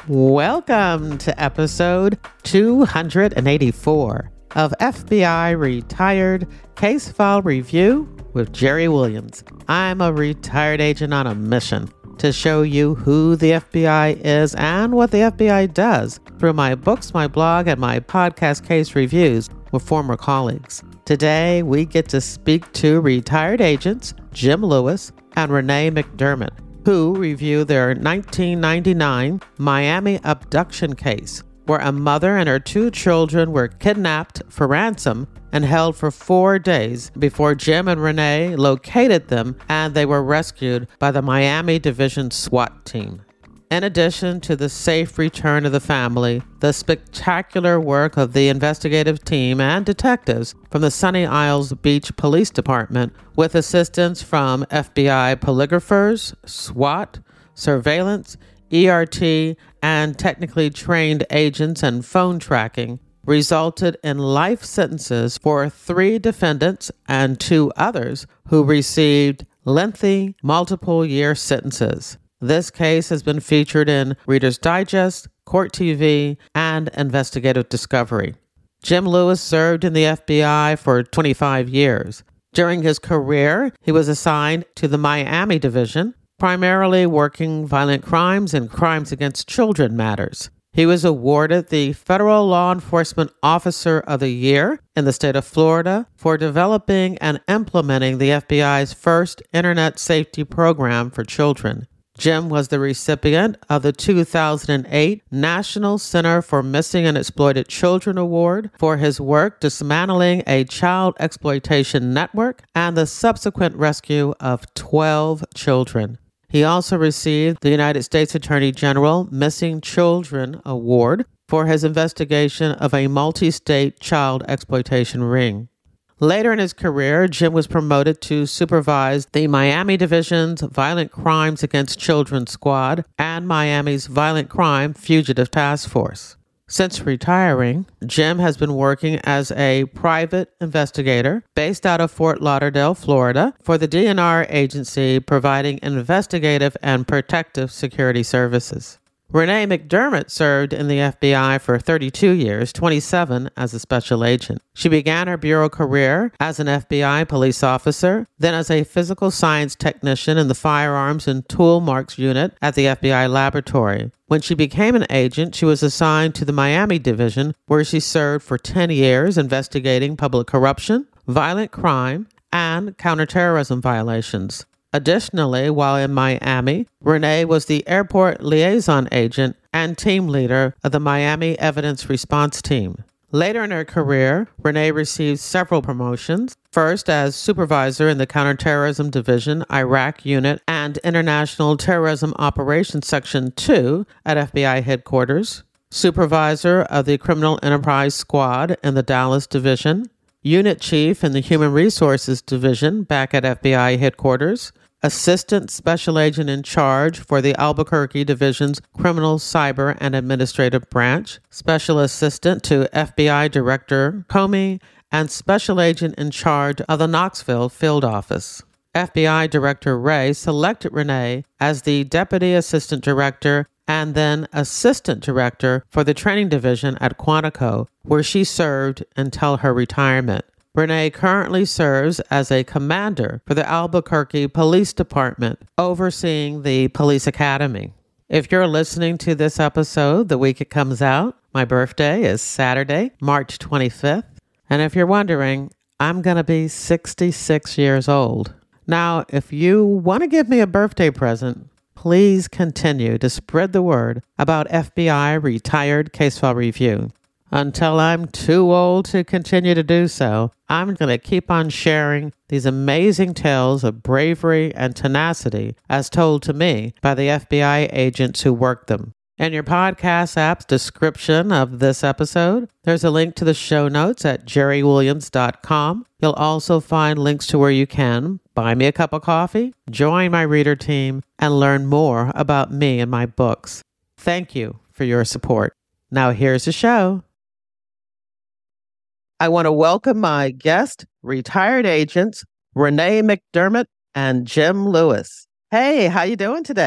Welcome to episode 284 of FBI Retired Case File Review with Jerry Williams. I'm a retired agent on a mission to show you who the FBI is and what the FBI does through my books, my blog, and my podcast case reviews with former colleagues. Today, we get to speak to retired agents Jim Lewis and Renee McDermott, who review their 1999 Miami abduction case, where a mother and her two children were kidnapped for ransom and held for 4 days before Jim and Renee located them and they were rescued by the Miami Division SWAT team. In addition to the safe return of the family, the spectacular work of the investigative team and detectives from the Sunny Isles Beach Police Department, with assistance from FBI polygraphers, SWAT, surveillance, ERT, and technically trained agents and phone tracking, resulted in life sentences for 3 defendants and 2 others who received lengthy, multiple-year sentences. This case has been featured in Reader's Digest, Court TV, and Investigative Discovery. Jim Lewis served in the FBI for 25 years. During his career, he was assigned to the Miami Division, primarily working violent crimes and crimes against children matters. He was awarded the Federal Law Enforcement Officer of the Year in the state of Florida for developing and implementing the FBI's first Internet safety program for children. Jim was the recipient of the 2008 National Center for Missing and Exploited Children Award for his work dismantling a child exploitation network and the subsequent rescue of 12 children. He also received the United States Attorney General Missing Children Award for his investigation of a multi-state child exploitation ring. Later in his career, Jim was promoted to supervise the Miami Division's Violent Crimes Against Children Squad and Miami's Violent Crime Fugitive Task Force. Since retiring, Jim has been working as a private investigator based out of Fort Lauderdale, Florida, for the DNR agency, providing investigative and protective security services. Renee McDermott served in the FBI for 32 years, 27 as a special agent. She began her bureau career as an FBI police officer, then as a physical science technician in the Firearms and Tool Marks Unit at the FBI laboratory. When she became an agent, she was assigned to the Miami Division, where she served for 10 years investigating public corruption, violent crime, and counterterrorism violations. Additionally, while in Miami, Renee was the airport liaison agent and team leader of the Miami Evidence Response Team. Later in her career, Renee received several promotions, first as supervisor in the Counterterrorism Division, Iraq Unit, and International Terrorism Operations Section 2 at FBI headquarters, supervisor of the Criminal Enterprise Squad in the Dallas Division, unit chief in the Human Resources Division back at FBI headquarters, assistant special agent in charge for the Albuquerque Division's Criminal, Cyber, and Administrative Branch, special assistant to FBI Director Comey, and special agent in charge of the Knoxville Field Office. FBI Director Wray selected Renee as the Deputy Assistant Director and then Assistant Director for the Training Division at Quantico, where she served until her retirement. Renee currently serves as a commander for the Albuquerque Police Department, overseeing the police academy. If you're listening to this episode the week it comes out, my birthday is Saturday, March 25th. And if you're wondering, I'm going to be 66 years old. Now, if you want to give me a birthday present, please continue to spread the word about FBI Retired Case File Review. Until I'm too old to continue to do so, I'm going to keep on sharing these amazing tales of bravery and tenacity as told to me by the FBI agents who worked them. In your podcast app's description of this episode, there's a link to the show notes at jerrywilliams.com. You'll also find links to where you can buy me a cup of coffee, join my reader team, and learn more about me and my books. Thank you for your support. Now here's the show. I want to welcome my guest, retired agents Renee McDermott and Jim Lewis. Hey, how you doing today?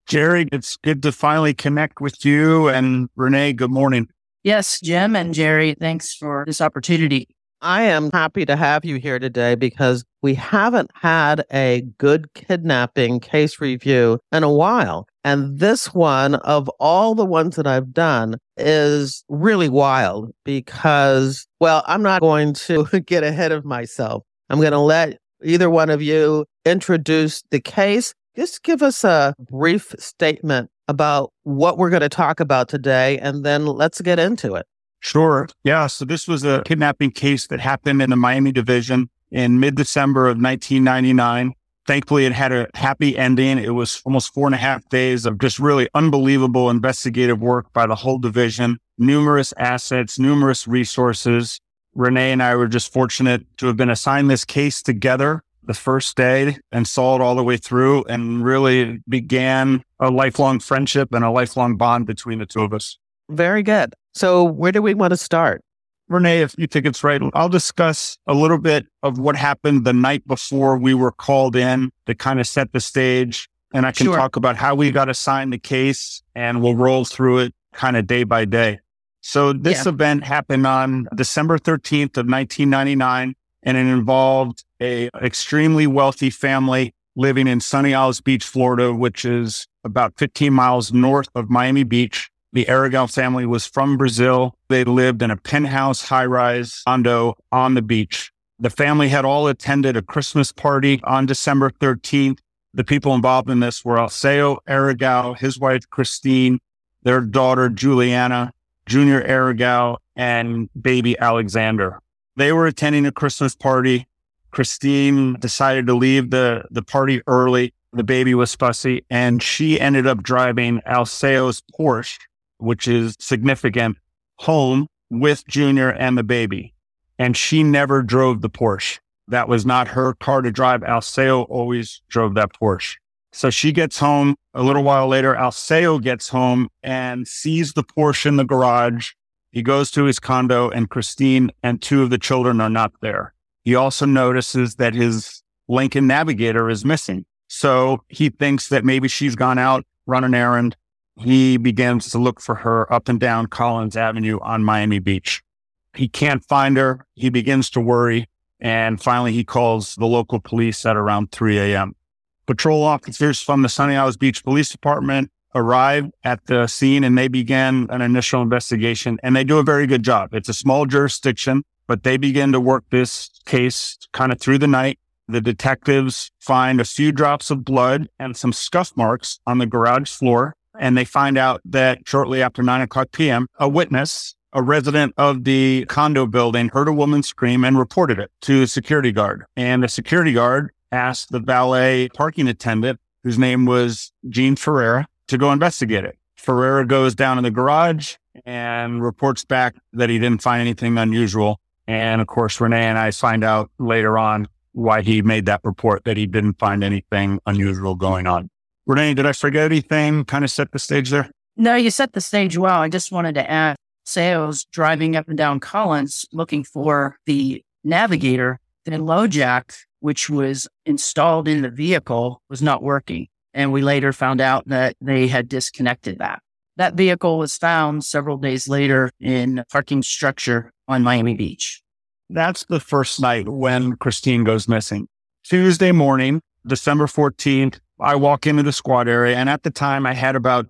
Jerry, it's good to finally connect with you. And Renee, good morning. Yes, Jim and Jerry, thanks for this opportunity. I am happy to have you here today because we haven't had a good kidnapping case review in a while. And this one, of all the ones that I've done, is really wild because, well, I'm not going to get ahead of myself. I'm going to let either one of you introduce the case. Just give us a brief statement about what we're going to talk about today, and then let's get into it. Sure. Yeah. So this was a kidnapping case that happened in the Miami division in mid-December of 1999. Thankfully, it had a happy ending. It was almost 4.5 days of just really unbelievable investigative work by the whole division, numerous assets, numerous resources. Renee and I were just fortunate to have been assigned this case together the first day and saw it all the way through and really began a lifelong friendship and a lifelong bond between the two of us. Very good. So where do we want to start? Renee, if you think it's right, I'll discuss a little bit of what happened the night before we were called in to kind of set the stage. And I can talk about how we got assigned the case, and we'll roll through it kind of day by day. So this event happened on December 13th of 1999, and it involved a extremely wealthy family living in Sunny Isles Beach, Florida, which is about 15 miles north of Miami Beach. The Aragão family was from Brazil. They lived in a penthouse high-rise condo on the beach. The family had all attended a Christmas party on December 13th. The people involved in this were Alceu Aragão, his wife Christine, their daughter Juliana, Junior Aragão, and baby Alexander. They were attending a Christmas party. Christine decided to leave the party early. The baby was fussy, and she ended up driving Alceu's Porsche, which is significant, home with Junior and the baby. And she never drove the Porsche. That was not her car to drive. Alceu always drove that Porsche. So she gets home. A little while later, Alceu gets home and sees the Porsche in the garage. He goes to his condo, and Christine and two of the children are not there. He also notices that his Lincoln Navigator is missing. So he thinks that maybe she's gone out, run an errand. He begins to look for her up and down Collins Avenue on Miami Beach. He can't find her. He begins to worry. And finally, he calls the local police at around 3 a.m. Patrol officers from the Sunny Isles Beach Police Department arrive at the scene, and they began an initial investigation, and they do a very good job. It's a small jurisdiction, but they begin to work this case kind of through the night. The detectives find a few drops of blood and some scuff marks on the garage floor. And they find out that shortly after 9:00 p.m., a witness, a resident of the condo building, heard a woman scream and reported it to a security guard. And the security guard asked the valet parking attendant, whose name was Gene Ferreira, to go investigate it. Ferreira goes down in the garage and reports back that he didn't find anything unusual. And of course, Renee and I find out later on why he made that report, that he didn't find anything unusual going on. Renee, did I forget anything? Kind of set the stage there? No, you set the stage well. I just wanted to add, Alceu's driving up and down Collins looking for the Navigator. The low jack, which was installed in the vehicle, was not working. And we later found out that they had disconnected that. That vehicle was found several days later in a parking structure on Miami Beach. That's the first night when Christine goes missing. Tuesday morning, December 14th, I walk into the squad area, and at the time I had about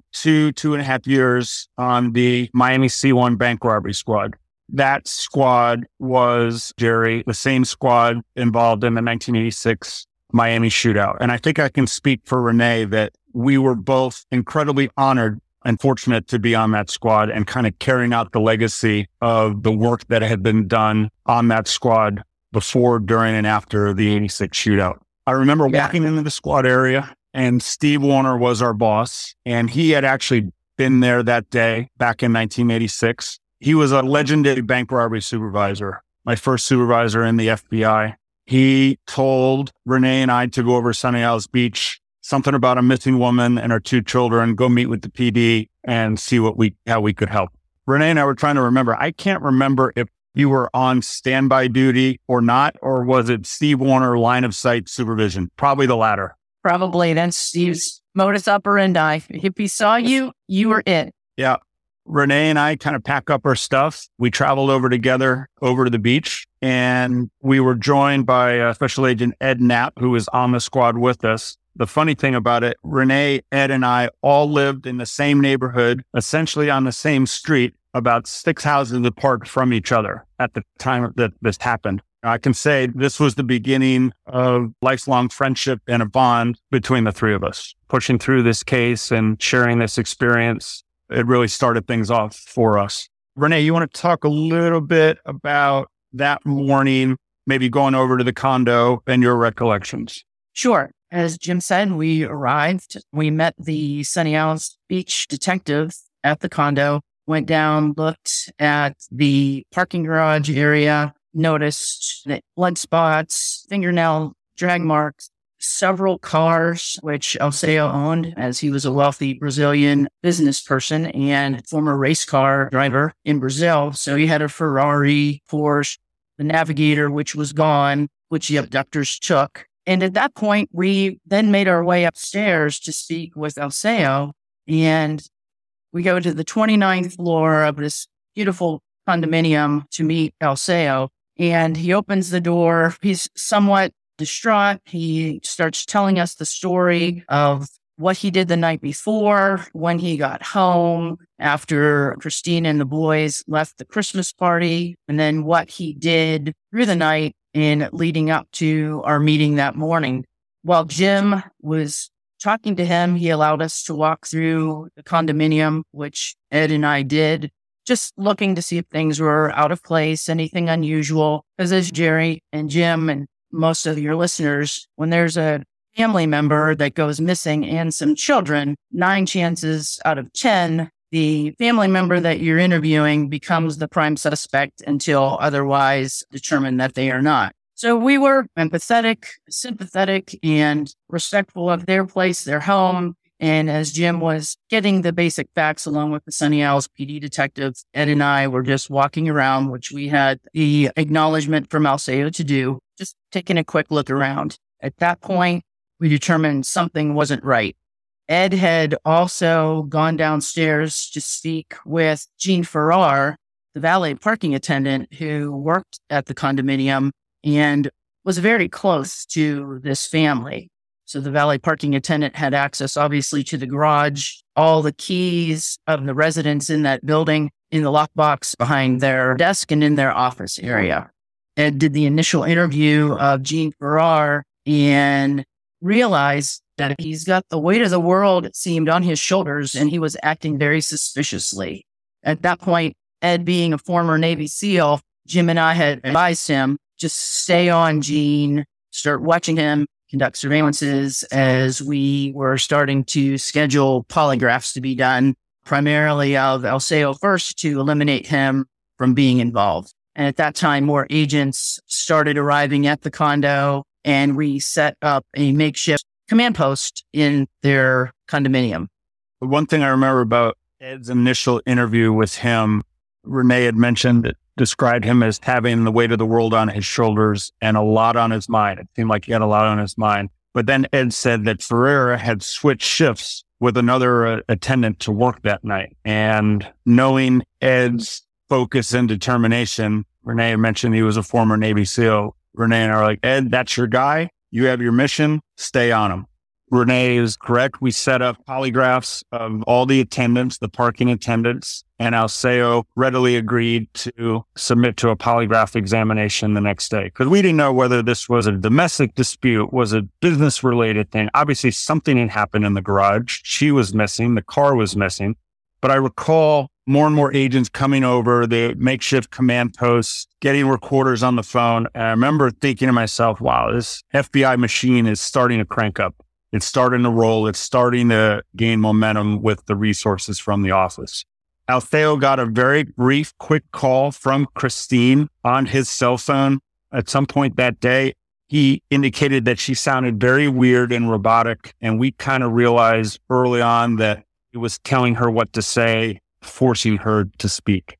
2.5 years on the Miami C1 bank robbery squad. That squad was, Jerry, the same squad involved in the 1986 Miami shootout. And I think I can speak for Renee that we were both incredibly honored and fortunate to be on that squad and kind of carrying out the legacy of the work that had been done on that squad before, during, and after the 86 shootout. I remember walking into the squad area, and Steve Warner was our boss, and he had actually been there that day back in 1986. He was a legendary bank robbery supervisor, my first supervisor in the FBI. He told Renee and I to go over Sunny Isles Beach, something about a missing woman and her two children, go meet with the PD and see how we could help. Renee and I were trying to remember. I can't remember if you were on standby duty or not, or was it Steve Warner line of sight supervision? Probably the latter. Probably that's Steve's modus operandi. If he saw you, you were it. Yeah. Renee and I kind of pack up our stuff. We traveled over together over to the beach, and we were joined by Special Agent Ed Knapp, who was on the squad with us. The funny thing about it, Renee, Ed, and I all lived in the same neighborhood, essentially on the same street, about 6 houses apart from each other at the time that this happened. I can say this was the beginning of lifelong friendship and a bond between the three of us. Pushing through this case and sharing this experience, it really started things off for us. Renee, you want to talk a little bit about that morning, maybe going over to the condo and your recollections? Sure. As Jim said, we arrived. We met the Sunny Isles Beach detective at the condo, went down, looked at the parking garage area, noticed that blood spots, fingernail drag marks, several cars, which Alceu owned, as he was a wealthy Brazilian business person and former race car driver in Brazil. So he had a Ferrari, Porsche, the Navigator, which was gone, which the abductors took. And at that point, we then made our way upstairs to speak with Alceu. And we go to the 29th floor of this beautiful condominium to meet Alceu. And he opens the door. He's somewhat distraught. He starts telling us the story of what he did the night before, when he got home after Christine and the boys left the Christmas party, and then what he did through the night and leading up to our meeting that morning. While Jim was talking to him, he allowed us to walk through the condominium, which Ed and I did, just looking to see if things were out of place, anything unusual. Because as Jerry and Jim and most of your listeners, when there's a family member that goes missing and some children, 9 chances out of 10, the family member that you're interviewing becomes the prime suspect until otherwise determined that they are not. So we were empathetic, sympathetic, and respectful of their place, their home. And as Jim was getting the basic facts along with the Sunny Isles PD detectives, Ed and I were just walking around, which we had the acknowledgement from Alceu to do, just taking a quick look around. At that point, we determined something wasn't right. Ed had also gone downstairs to speak with Jean Farrar, the valet parking attendant who worked at the condominium and was very close to this family. So the valet parking attendant had access, obviously, to the garage, all the keys of the residents in that building in the lockbox behind their desk and in their office area. Ed did the initial interview of Jean Farrar and realized that he's got the weight of the world, it seemed, on his shoulders, and he was acting very suspiciously. At that point, Ed, being a former Navy SEAL, Jim and I had advised him, just stay on Jean, start watching him, conduct surveillances, as we were starting to schedule polygraphs to be done, primarily of Alceu first to eliminate him from being involved. And at that time, more agents started arriving at the condo, and we set up a makeshift command post in their condominium. The one thing I remember about Ed's initial interview with him, Renee had mentioned, described him as having the weight of the world on his shoulders and a lot on his mind. It seemed like he had a lot on his mind. But then Ed said that Ferreira had switched shifts with another attendant to work that night. And knowing Ed's focus and determination, Renee had mentioned he was a former Navy SEAL. Renee and I were like, Ed, that's your guy. You have your mission. Stay on him. Renee is correct. We set up polygraphs of all the attendants, the parking attendants, and Alceu readily agreed to submit to a polygraph examination the next day. Because we didn't know whether this was a domestic dispute, was a business-related thing. Obviously, something had happened in the garage. She was missing. The car was missing. But I recall more and more agents coming over, the makeshift command posts, getting recorders on the phone. And I remember thinking to myself, wow, this FBI machine is starting to crank up. It's starting to roll. It's starting to gain momentum with the resources from the office. Alceu got a very brief, quick call from Christine on his cell phone. At some point that day, he indicated that she sounded very weird and robotic. And we kind of realized early on that he was telling her what to say, forcing her to speak.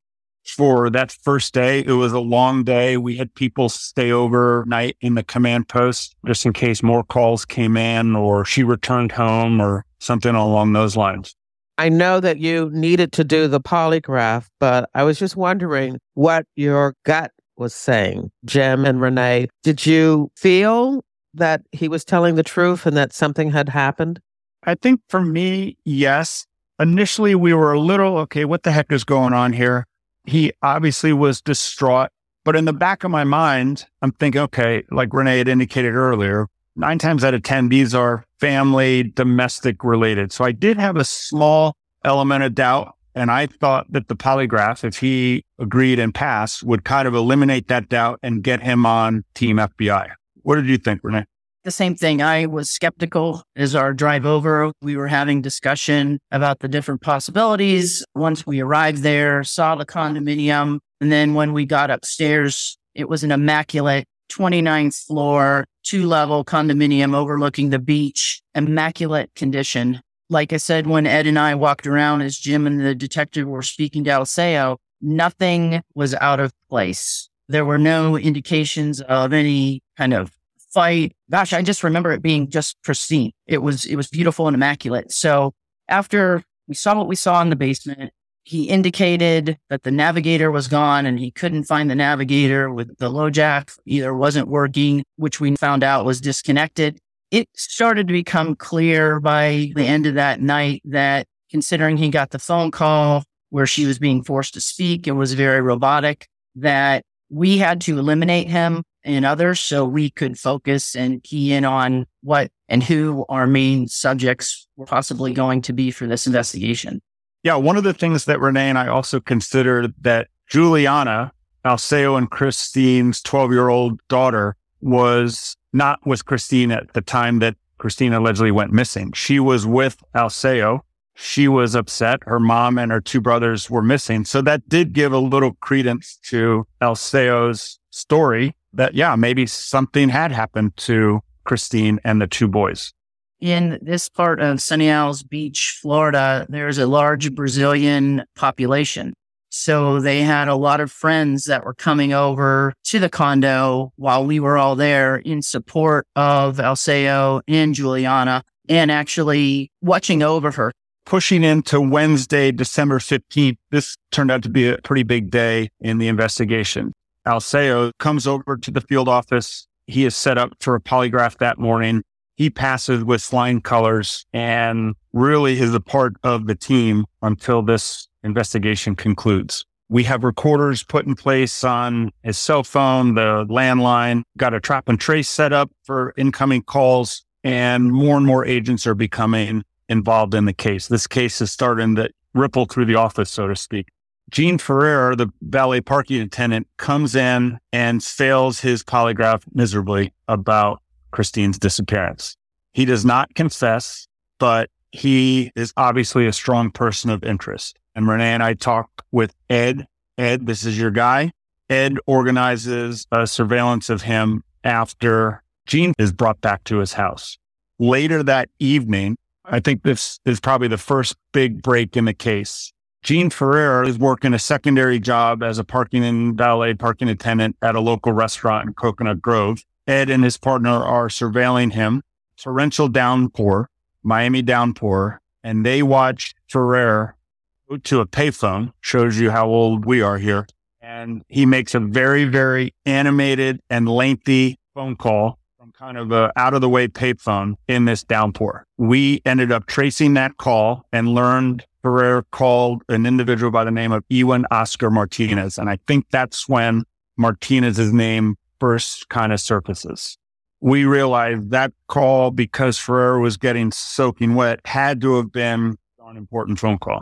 for that first day. It was a long day. We had people stay overnight in the command post just in case more calls came in or she returned home or something along those lines. I know that you needed to do the polygraph, but I was just wondering what your gut was saying. Jim and Renee, did you feel that he was telling the truth and that something had happened? I think for me, yes. Initially, we were a little, okay, what the heck is going on here? He obviously was distraught, but in the back of my mind, I'm thinking, okay, like Renee had indicated earlier, 9 times out of 10, these are family, domestic related. So I did have a small element of doubt. And I thought that the polygraph, if he agreed and passed, would kind of eliminate that doubt and get him on Team FBI. What did you think, Renee? The same thing. I was skeptical as our drive over. We were having discussion about the different possibilities. Once we arrived there, saw the condominium. And then when we got upstairs, it was an immaculate 29th floor, 2-level condominium overlooking the beach, immaculate condition. Like I said, when Ed and I walked around as Jim and the detective were speaking to Alceo, nothing was out of place. There were no indications of any kind of fight. Gosh, I just remember it being just pristine. It was beautiful and immaculate. So after we saw what we saw in the basement, he indicated that the navigator was gone and he couldn't find the navigator with the LoJack either wasn't working, which we found out was disconnected. It started to become clear by the end of that night that considering he got the phone call where she was being forced to speak, it was very robotic, that we had to eliminate him and others so we could focus and key in on what and who our main subjects were possibly going to be for this investigation. Yeah, one of the things that Renee and I also considered that Juliana, Alceo and Christine's 12-year-old daughter, was not with Christine at the time that Christine allegedly went missing. She was with Alceo. She was upset. Her mom and her 2 brothers were missing. So that did give a little credence to Alceo's story that, yeah, maybe something had happened to Christine and the 2 boys. In this part of Sunny Isles Beach, Florida, there's a large Brazilian population. So they had a lot of friends that were coming over to the condo while we were all there in support of Alceo and Juliana and actually watching over her. Pushing into Wednesday, December 15th, this turned out to be a pretty big day in the investigation. Alceo comes over to the field office. He is set up for a polygraph that morning. He passes with flying colors and really is a part of the team until this investigation concludes. We have recorders put in place on his cell phone, the landline, got a trap and trace set up for incoming calls, and more agents are becoming involved in the case. This case is starting to ripple through the office, so to speak. Gene Ferrer, the valet parking attendant, comes in and fails his polygraph miserably about Christine's disappearance. He does not confess, but he is obviously a strong person of interest. And Renee and I talked with Ed. Ed, this is your guy. Ed organizes a surveillance of him after Gene is brought back to his house. Later that evening, I think this is probably the first big break in the case. Gene Ferrer is working a secondary job as a parking and valet parking attendant at a local restaurant in Coconut Grove. Ed and his partner are surveilling him. Torrential downpour, Miami downpour, and they watch Ferrer go to a payphone, shows you how old we are here. And he makes a very, very animated and lengthy phone call from kind of a out of the way payphone in this downpour. We ended up tracing that call and learned Ferrer called an individual by the name of Ewan Oscar Martinez. And I think that's when Martinez's name first kind of surfaces. We realized that call, because Ferrer was getting soaking wet, had to have been an important phone call.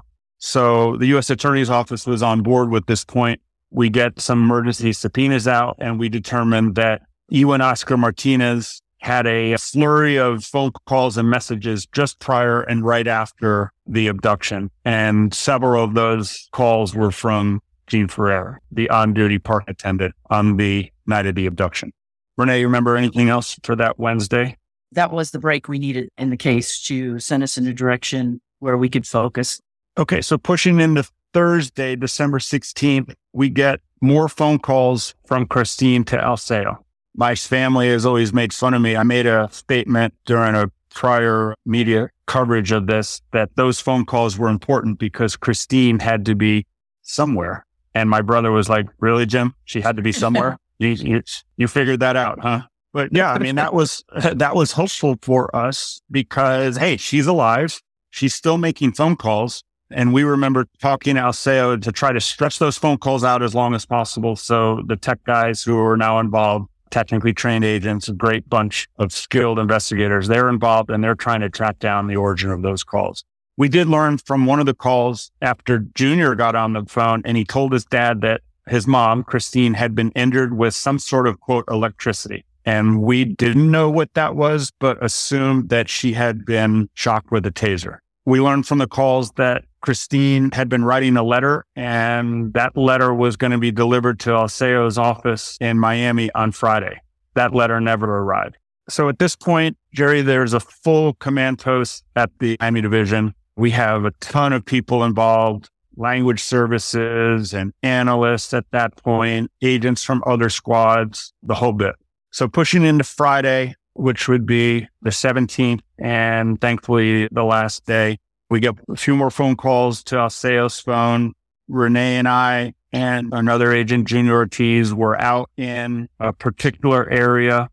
So the U.S. Attorney's Office was on board with this point. We get some emergency subpoenas out, and we determined that Ewan Oscar Martinez had a flurry of phone calls and messages just prior and right after the abduction. And several of those calls were from Gene Ferrer, the on-duty park attendant on the night of the abduction. Renee, you remember anything else for that Wednesday? That was the break we needed in the case to send us in a direction where we could focus. Okay, so pushing into Thursday, December 16th, we get more phone calls from Christine to Alseo. My family has always made fun of me. I made a statement during a prior media coverage of this that those phone calls were important because Christine had to be somewhere. And my brother was like, really, Jim? She had to be somewhere? You figured that out, huh? But yeah, I mean, that was hopeful for us because, hey, she's alive. She's still making phone calls. And we remember talking to Alseo to try to stretch those phone calls out as long as possible. So the tech guys who are now involved, technically trained agents, a great bunch of skilled investigators, they're involved and they're trying to track down the origin of those calls. We did learn from one of the calls after Junior got on the phone and he told his dad that his mom, Christine, had been injured with some sort of, quote, electricity. And we didn't know what that was, but assumed that she had been shocked with a taser. We learned from the calls that Christine had been writing a letter and that letter was going to be delivered to Alseo's office in Miami on Friday. That letter never arrived. So at this point, Jerry, there's a full command post at the Miami division. We have a ton of people involved, language services and analysts at that point, agents from other squads, the whole bit. So pushing into Friday, which would be the 17th, and thankfully the last day, we get a few more phone calls to Alseo's phone. Renee and I and another agent, Junior Ortiz, were out in a particular area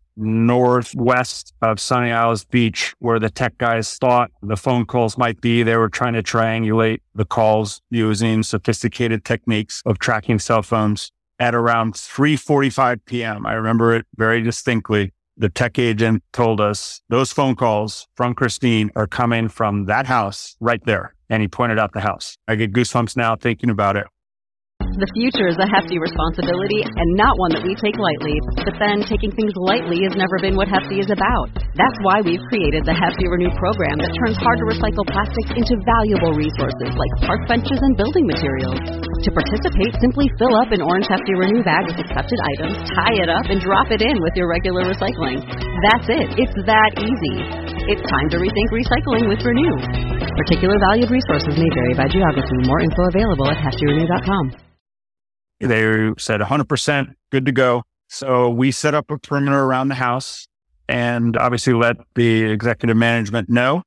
northwest of Sunny Isles Beach where the tech guys thought the phone calls might be. They were trying to triangulate the calls using sophisticated techniques of tracking cell phones. At around 3:45 p.m., I remember it very distinctly, the tech agent told us those phone calls from Christine are coming from that house right there. And he pointed out the house. I get goosebumps now thinking about it. The future is a hefty responsibility and not one that we take lightly. But then taking things lightly has never been what Hefty is about. That's why we've created the Hefty Renew program that turns hard-to-recycle plastics into valuable resources like park benches and building materials. To participate, simply fill up an orange Hefty Renew bag with accepted items, tie it up, and drop it in with your regular recycling. That's it. It's that easy. It's time to rethink recycling with Renew. Particular valued resources may vary by geography. More info available at heftyrenew.com. They said 100% good to go. So we set up a perimeter around the house and obviously let the executive management know.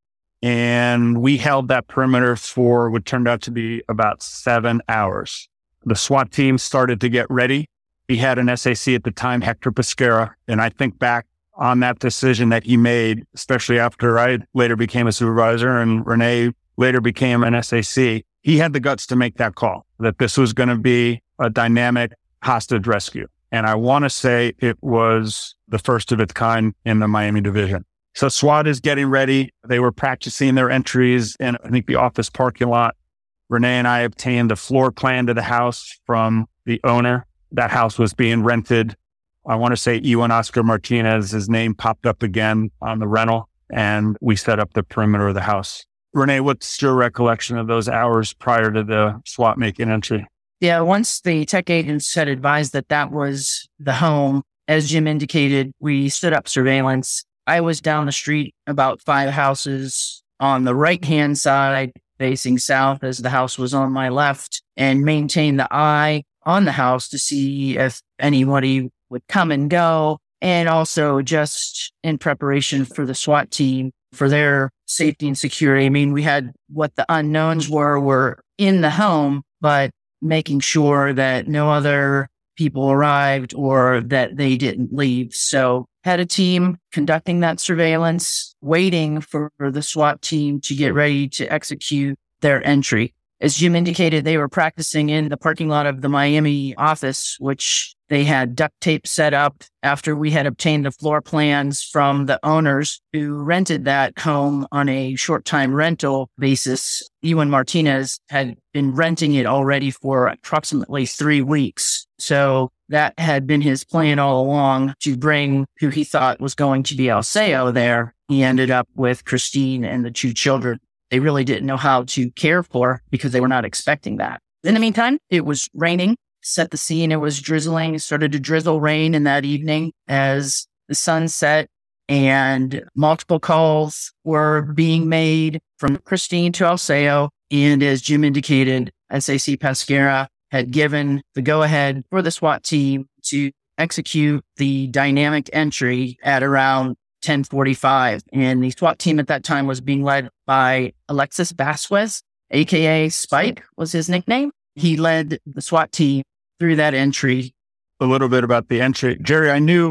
And we held that perimeter for what turned out to be about 7 hours. The SWAT team started to get ready. We had an SAC at the time, Hector Pesquera. And I think back on that decision that he made, especially after I later became a supervisor and Renee later became an SAC. He had the guts to make that call that this was going to be a dynamic hostage rescue. And I want to say it was the first of its kind in the Miami division. So SWAT is getting ready. They were practicing their entries in, I think, the office parking lot. Renee and I obtained the floor plan to the house from the owner. That house was being rented. I want to say Ewan Oscar Martinez, his name popped up again on the rental, and we set up the perimeter of the house. Renee, what's your recollection of those hours prior to the SWAT making entry? Yeah, once the tech agents had advised that that was the home, as Jim indicated, we stood up surveillance. I was down the street about 5 houses on the right-hand side, facing south as the house was on my left, and maintained the eye on the house to see if anybody would come and go, and also just in preparation for the SWAT team for their safety and security. I mean, we had what the unknowns were in the home, but making sure that no other people arrived or that they didn't leave. So had a team conducting that surveillance, waiting for the SWAT team to get ready to execute their entry. As Jim indicated, they were practicing in the parking lot of the Miami office, which they had duct tape set up after we had obtained the floor plans from the owners who rented that home on a short-time rental basis. Ewan Martinez had been renting it already for approximately 3 weeks. So that had been his plan all along to bring who he thought was going to be Alseo there. He ended up with Christine and the 2 children. They really didn't know how to care for because they were not expecting that. In the meantime, it was raining. Set the scene. It was drizzling. It started to drizzle rain in that evening as the sun set, and multiple calls were being made from Christine to Alseo. And as Jim indicated, SAC Pesquera had given the go-ahead for the SWAT team to execute the dynamic entry at around 10:45. And the SWAT team at that time was being led by Alexis Vasquez, aka Spike was his nickname. He led the SWAT team through that entry. A little bit about the entry. Jerry,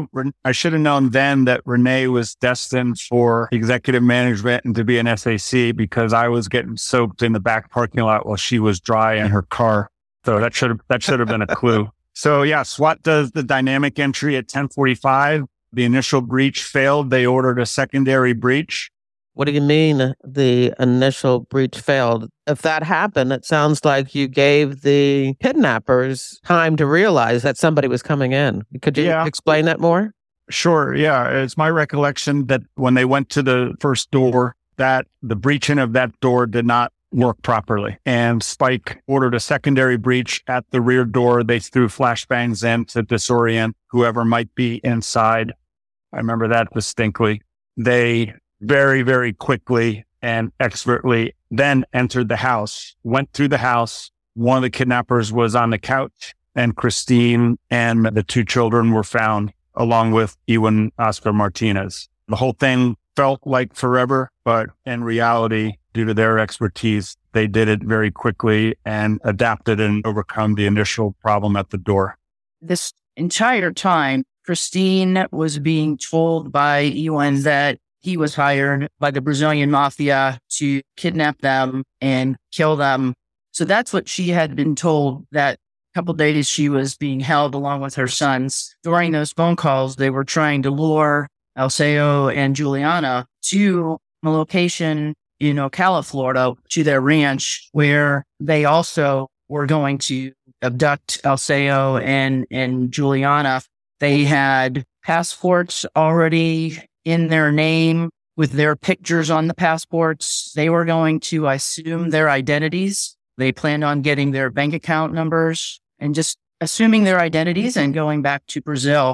I should have known then that Renee was destined for executive management and to be an SAC because I was getting soaked in the back parking lot while she was dry in her car. So that should have been a clue. So yeah, SWAT does the dynamic entry at 10:45. The initial breach failed. They ordered a secondary breach. What do you mean the initial breach failed? If that happened, it sounds like you gave the kidnappers time to realize that somebody was coming in. Could you explain that more? Sure. Yeah. It's my recollection that when they went to the first door, that the breaching of that door did not work properly. And Spike ordered a secondary breach at the rear door. They threw flashbangs in to disorient whoever might be inside. I remember that distinctly. They very, very quickly and expertly then entered the house, went through the house. One of the kidnappers was on the couch, and Christine and the two children were found along with Ewan Oscar Martinez. The whole thing felt like forever, but in reality, due to their expertise, they did it very quickly and adapted and overcome the initial problem at the door. This entire time, Christine was being told by Ewan that he was hired by the Brazilian mafia to kidnap them and kill them. So that's what she had been told that couple days she was being held along with her sons. During those phone calls, they were trying to lure Alceo and Juliana to a location in Ocala, Florida, to their ranch, where they also were going to abduct Alceo and Juliana. They had passports already in their name with their pictures on the passports. They were going to assume their identities. They planned on getting their bank account numbers and just assuming their identities and going back to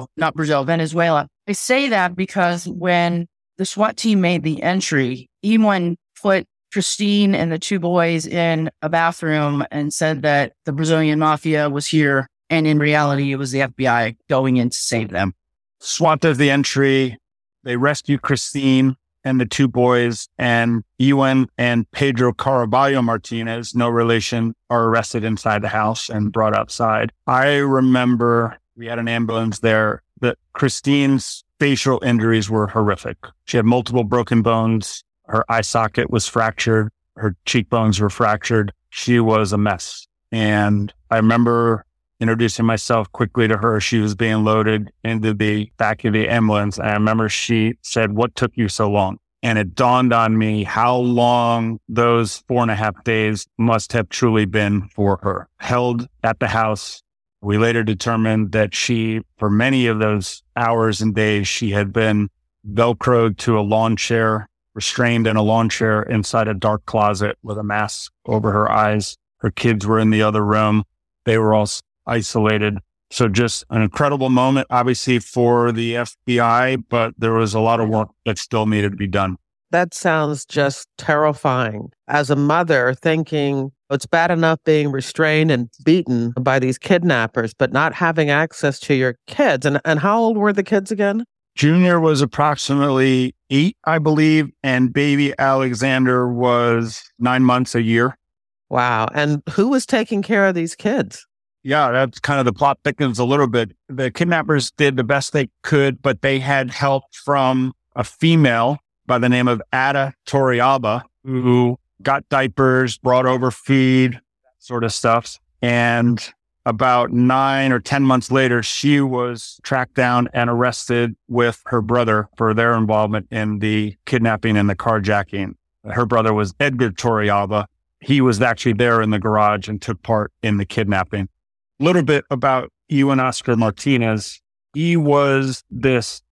Venezuela. I say that because when the SWAT team made the entry, Ewan put Christine and the two boys in a bathroom and said that the Brazilian mafia was here. And in reality, it was the FBI going in to save them. SWAT does the entry. They rescue Christine and the two boys, and Ewan and Pedro Caraballo Martinez, no relation, are arrested inside the house and brought outside. I remember we had an ambulance there that Christine's facial injuries were horrific. She had multiple broken bones. Her eye socket was fractured. Her cheekbones were fractured. She was a mess. And I remember introducing myself quickly to her. She was being loaded into the back of the ambulance. And I remember she said, "What took you so long?" And it dawned on me how long those 4.5 days must have truly been for her. Held at the house. We later determined that she, for many of those hours and days, she had been Velcroed to a lawn chair, restrained in a lawn chair inside a dark closet with a mask over her eyes. Her kids were in the other room. They were all isolated. So just an incredible moment, obviously, for the FBI, but there was a lot of work that still needed to be done. That sounds just terrifying. As a mother, thinking it's bad enough being restrained and beaten by these kidnappers, but not having access to your kids. And how old were the kids again? Junior was approximately 8, I believe, and baby Alexander was 9 months, a year. Wow. And who was taking care of these kids? Yeah, that's kind of the plot thickens a little bit. The kidnappers did the best they could, but they had help from a female by the name of Ada Torrealba, who got diapers, brought over feed, that sort of stuff. And about 9 or 10 months later, she was tracked down and arrested with her brother for their involvement in the kidnapping and the carjacking. Her brother was Edgar Torrealba. He was actually there in the garage and took part in the kidnapping. A little bit about Ewan Oscar Martinez. He was this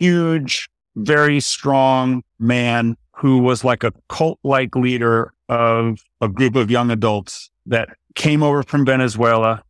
huge, very strong man who was like a cult-like leader of a group of young adults that came over from Venezuela.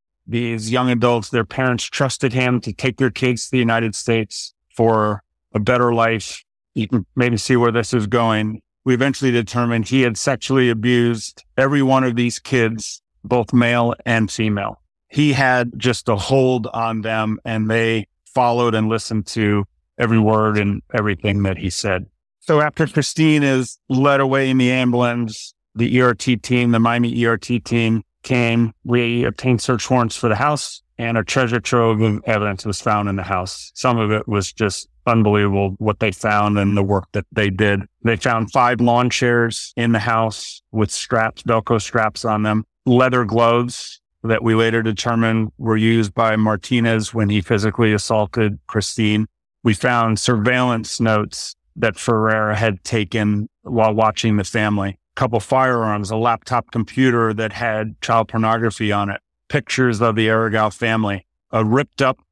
These young adults, their parents trusted him to take their kids to the United States for a better life. You can maybe see where this is going. we eventually determined he had sexually abused every one of these kids, both male and female. He had just a hold on them, and they followed and listened to every word and everything that he said. So after Christine is led away in the ambulance, the ERT team, the Miami ERT team came. We obtained search warrants for the house, and a treasure trove of evidence was found in the house. Some of it was just unbelievable what they found and the work that they did. They found 5 lawn chairs in the house with straps, Velcro straps on them, leather gloves that we later determined were used by Martinez when he physically assaulted Christine. We found surveillance notes that Ferrer had taken while watching the family. A couple firearms, a laptop computer that had child pornography on it, pictures of the Arrigal family, a ripped up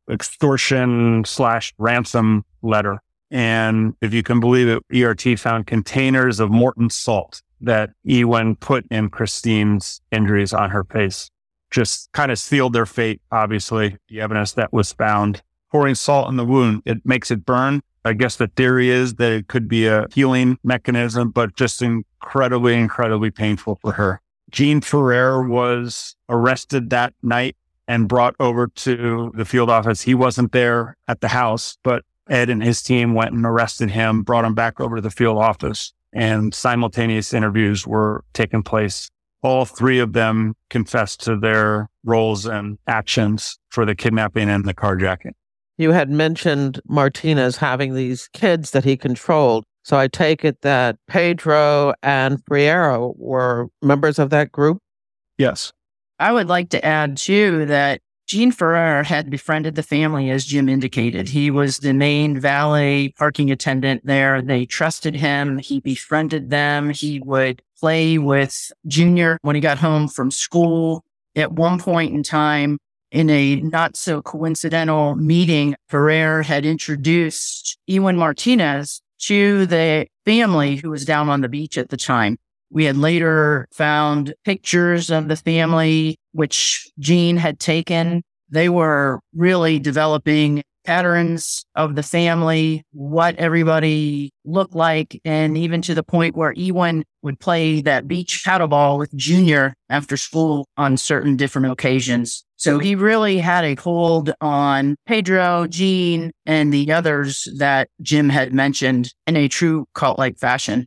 extortion/ransom letter. And if you can believe it, ERT found containers of Morton salt that Ewin put in Christine's injuries on her face. Just kind of sealed their fate, obviously, the evidence that was found. Pouring salt on the wound, it makes it burn. I guess the theory is that it could be a healing mechanism, but just incredibly painful for her. Jean Ferrer was arrested that night and brought over to the field office. He wasn't there at the house, but Ed and his team went and arrested him, brought him back over to the field office, and simultaneous interviews were taking place. All 3 of them confessed to their roles and actions for the kidnapping and the carjacking. You had mentioned Martinez having these kids that he controlled. So I take it that Pedro and Friero were members of that group? Yes. I would like to add, too, that Jean Ferrer had befriended the family, as Jim indicated. He was the main valet parking attendant there. They trusted him. He befriended them. He would play with Junior when he got home from school. At one point in time, in a not so coincidental meeting, Ferrer had introduced Ewin Martinez to the family who was down on the beach at the time. We had later found pictures of the family, which Jean had taken. They were really developing patterns of the family, what everybody looked like, and even to the point where Ewin would play that beach paddleball with Junior after school on certain different occasions. So he really had a hold on Pedro, Jean, and the others that Jim had mentioned in a true cult-like fashion.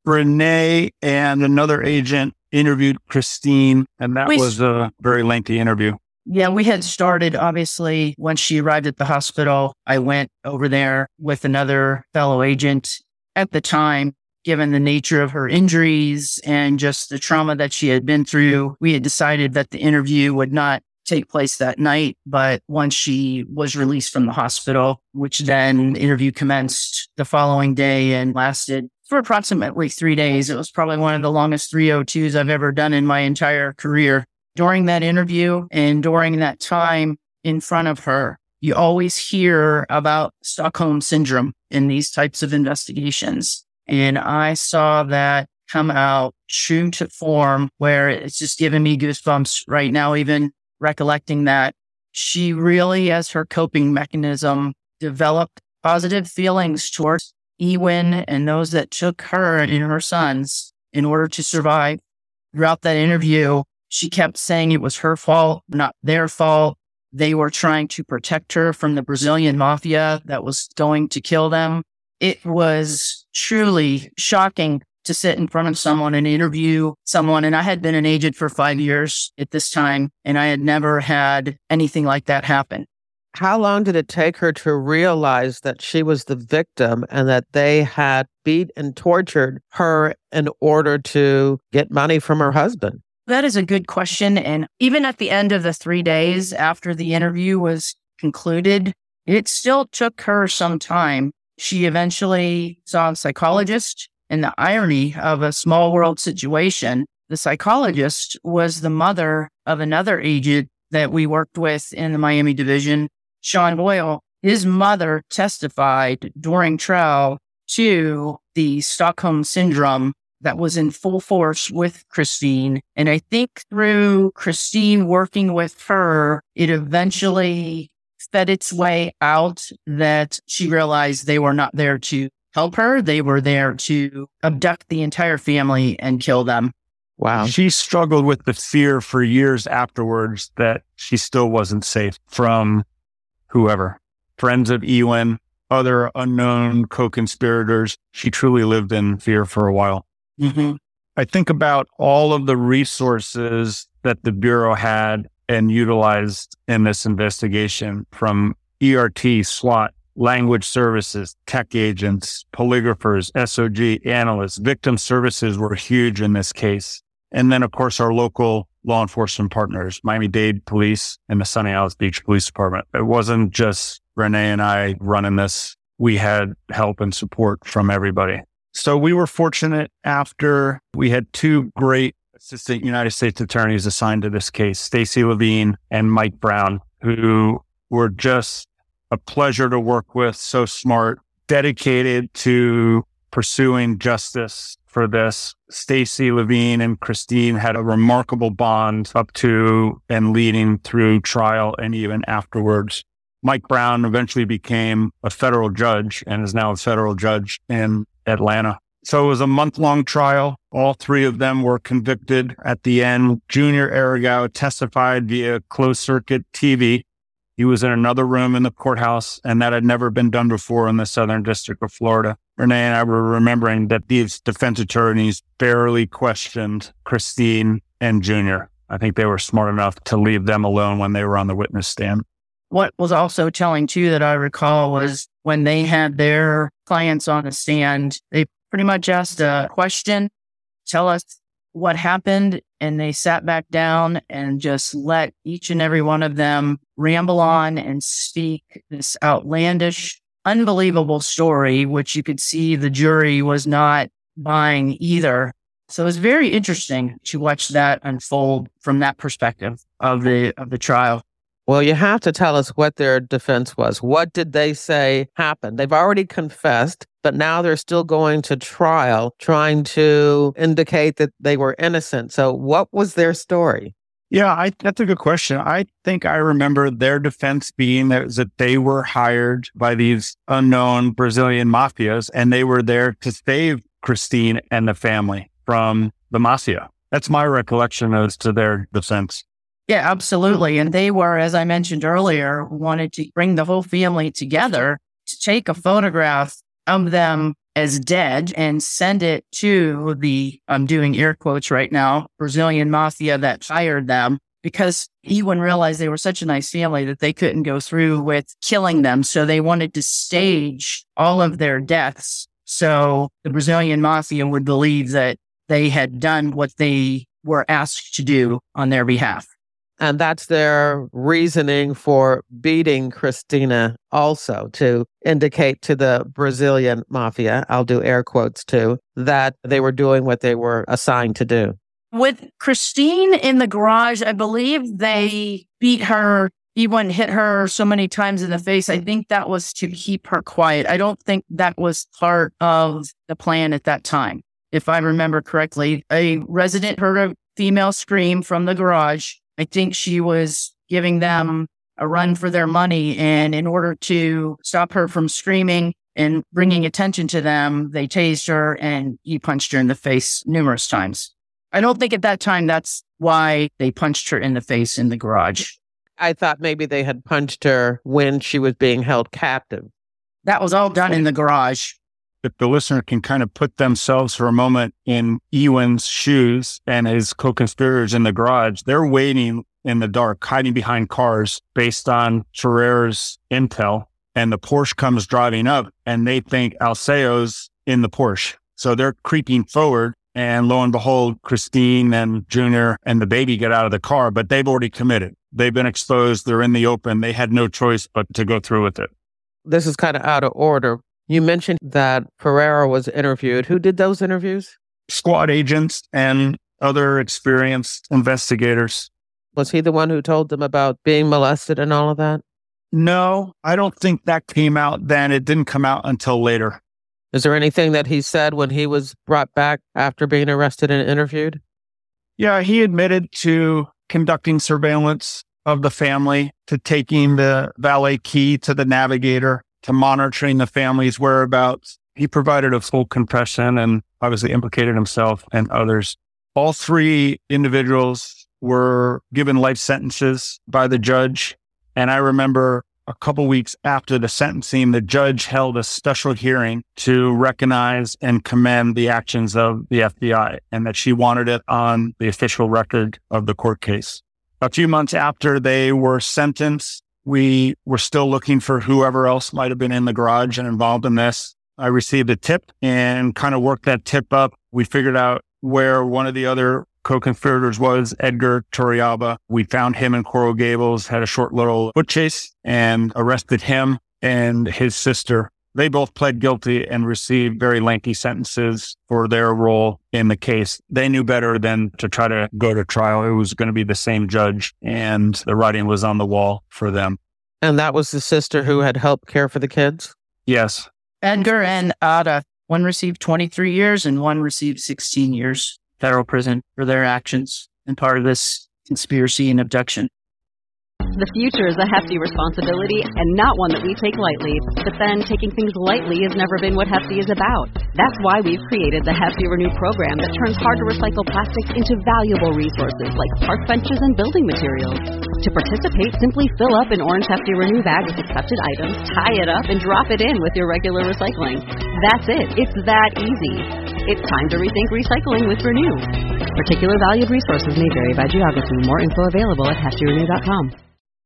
Renee and another agent interviewed Christine, and that was a very lengthy interview. Yeah, we had started, obviously, when she arrived at the hospital. I went over there with another fellow agent. At the time, given the nature of her injuries and just the trauma that she had been through, we had decided that the interview would not take place that night. But once she was released from the hospital, which then the interview commenced the following day and lasted for approximately 3 days. It was probably one of the longest 302s I've ever done in my entire career. During that interview and during that time in front of her, you always hear about Stockholm Syndrome in these types of investigations. And I saw that come out true to form, where it's just giving me goosebumps right now, even recollecting that. She really, as her coping mechanism, developed positive feelings towards Ewin and those that took her and her sons in order to survive. Throughout that interview, she kept saying it was her fault, not their fault. They were trying to protect her from the Brazilian mafia that was going to kill them. It was truly shocking to sit in front of someone and interview someone. And I had been an agent for 5 years at this time, and I had never had anything like that happen. How long did it take her to realize that she was the victim and that they had beat and tortured her in order to get money from her husband? That is a good question. And even at the end of the 3 days after the interview was concluded, it still took her some time. She eventually saw a psychologist. And the irony of a small world situation, the psychologist was the mother of another agent that we worked with in the Miami division, Sean Boyle. His mother testified during trial to the Stockholm Syndrome that was in full force with Christine. And I think through Christine working with her, it eventually fed its way out that she realized they were not there to help her. They were there to abduct the entire family and kill them. Wow. She struggled with the fear for years afterwards that she still wasn't safe from whoever. Friends of Ewen, other unknown co-conspirators. She truly lived in fear for a while. Mm-hmm. I think about all of the resources that the Bureau had and utilized in this investigation, from ERT, SWAT, language services, tech agents, polygraphers, SOG, analysts. Victim services were huge in this case. And then, of course, our local law enforcement partners, Miami-Dade Police and the Sunny Isles Beach Police Department. It wasn't just Renee and I running this. We had help and support from everybody. So we were fortunate after we had two great assistant United States attorneys assigned to this case, Stacy Levine and Mike Brown, who were just a pleasure to work with, so smart, dedicated to pursuing justice for this. Stacy Levine and Christine had a remarkable bond up to and leading through trial and even afterwards. Mike Brown eventually became a federal judge and is now a federal judge in Atlanta. So it was a month-long trial. All three of them were convicted at the end. Junior Arrigo testified via closed-circuit TV. He was in another room in the courthouse, and that had never been done before in the Southern District of Florida. Renee and I were remembering that these defense attorneys barely questioned Christine and Junior. I think they were smart enough to leave them alone when they were on the witness stand. What was also telling, too, that I recall was when they had their clients on the stand, they pretty much asked a question, tell us what happened, and they sat back down and just let each and every one of them ramble on and speak this outlandish, unbelievable story, which you could see the jury was not buying either. So it was very interesting to watch that unfold from that perspective of the trial. Well, you have to tell us what their defense was. What did they say happened? They've already confessed, but now they're still going to trial, trying to indicate that they were innocent. So what was their story? Yeah, that's a good question. I think I remember their defense being that they were hired by these unknown Brazilian mafias, and they were there to save Christine and the family from the mafia. That's my recollection as to their defense. Yeah, absolutely. And they were, as I mentioned earlier, wanted to bring the whole family together to take a photograph of them as dead and send it to the, I'm doing air quotes right now, Brazilian mafia that hired them, because Ewen realized they were such a nice family that they couldn't go through with killing them. So they wanted to stage all of their deaths. So the Brazilian mafia would believe that they had done what they were asked to do on their behalf. And that's their reasoning for beating Christina also, to indicate to the Brazilian mafia, I'll do air quotes too, that they were doing what they were assigned to do. With Christine in the garage, I believe they beat her. Ewen hit her so many times in the face. I think that was to keep her quiet. I don't think that was part of the plan at that time. If I remember correctly, a resident heard a female scream from the garage. I think she was giving them a run for their money. And in order to stop her from screaming and bringing attention to them, they tased her and he punched her in the face numerous times. I don't think at that time that's why they punched her in the face in the garage. I thought maybe they had punched her when she was being held captive. That was all done in the garage. If the listener can kind of put themselves for a moment in Ewen's shoes and his co-conspirators in the garage, they're waiting in the dark, hiding behind cars based on Ferrera's intel. And the Porsche comes driving up and they think Alceo's in the Porsche. So they're creeping forward and lo and behold, Christine and Junior and the baby get out of the car, but they've already committed. They've been exposed. They're in the open. They had no choice but to go through with it. This is kind of out of order. You mentioned that Ferrera was interviewed. Who did those interviews? Squad agents and other experienced investigators. Was he the one who told them about being molested and all of that? No, I don't think that came out then. It didn't come out until later. Is there anything that he said when he was brought back after being arrested and interviewed? Yeah, he admitted to conducting surveillance of the family, to taking the valet key to the navigator, to monitoring the family's whereabouts. He provided a full confession and obviously implicated himself and others. All three individuals were given life sentences by the judge. And I remember a couple weeks after the sentencing, the judge held a special hearing to recognize and commend the actions of the FBI, and that she wanted it on the official record of the court case. A few months after they were sentenced, we were still looking for whoever else might have been in the garage and involved in this. I received a tip and kind of worked that tip up. We figured out where one of the other co-conspirators was, Edgar Torrealba. We found him in Coral Gables, had a short little foot chase, and arrested him and his sister. They both pled guilty and received very lengthy sentences for their role in the case. They knew better than to try to go to trial. It was going to be the same judge, and the writing was on the wall for them. And that was the sister who had helped care for the kids? Yes. Edgar and Ada, one received 23 years and one received 16 years federal prison for their actions and part of this conspiracy and abduction. The future is a hefty responsibility and not one that we take lightly. But then taking things lightly has never been what Hefty is about. That's why we've created the Hefty Renew program that turns hard-to-recycle plastics into valuable resources like park benches and building materials. To participate, simply fill up an orange Hefty Renew bag with accepted items, tie it up, and drop it in with your regular recycling. That's it. It's that easy. It's time to rethink recycling with Renew. Particular valued resources may vary by geography. More info available at heftyrenew.com.